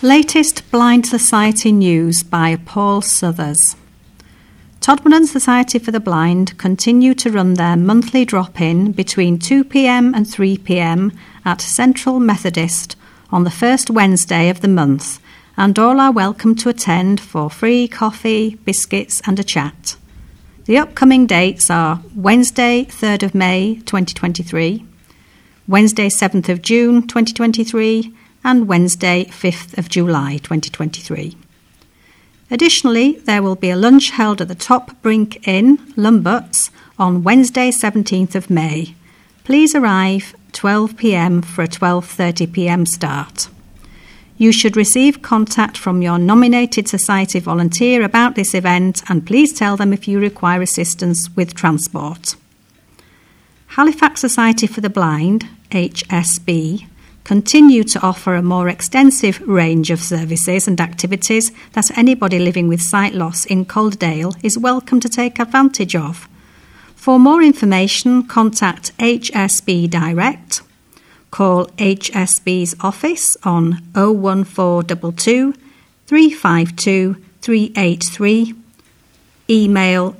Latest Blind Society news by Paul Suthers. Todmorden Society for the Blind continue to run their monthly drop-in between 2 p.m. and 3 p.m. at Central Methodist on the first Wednesday of the month, and all are welcome to attend for free coffee, biscuits and a chat. The upcoming dates are Wednesday 3rd of May 2023, Wednesday 7th of June 2023 and Wednesday 5th of July 2023. Additionally, there will be a lunch held at the Top Brink Inn, Lumbutts, on Wednesday 17th of May. Please arrive 12 p.m. for a 12:30 p.m. start. You should receive contact from your nominated society volunteer about this event, and please tell them if you require assistance with transport. Halifax Society for the Blind, HSB, continue to offer a more extensive range of services and activities that anybody living with sight loss in Calderdale is welcome to take advantage of. For more information, contact HSB Direct. Call HSB's office on 01422 352 383. Email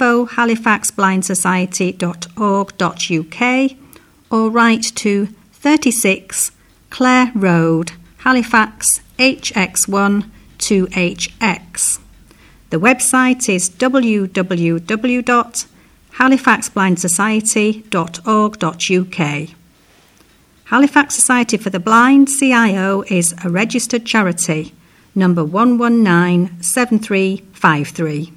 info@halifaxblindsociety.org.uk or write to 36 Clare Road, Halifax, HX1 2HX. The website is www.halifaxblindsociety.org.uk. Halifax Society for the Blind, CIO, is a registered charity, number 1197353.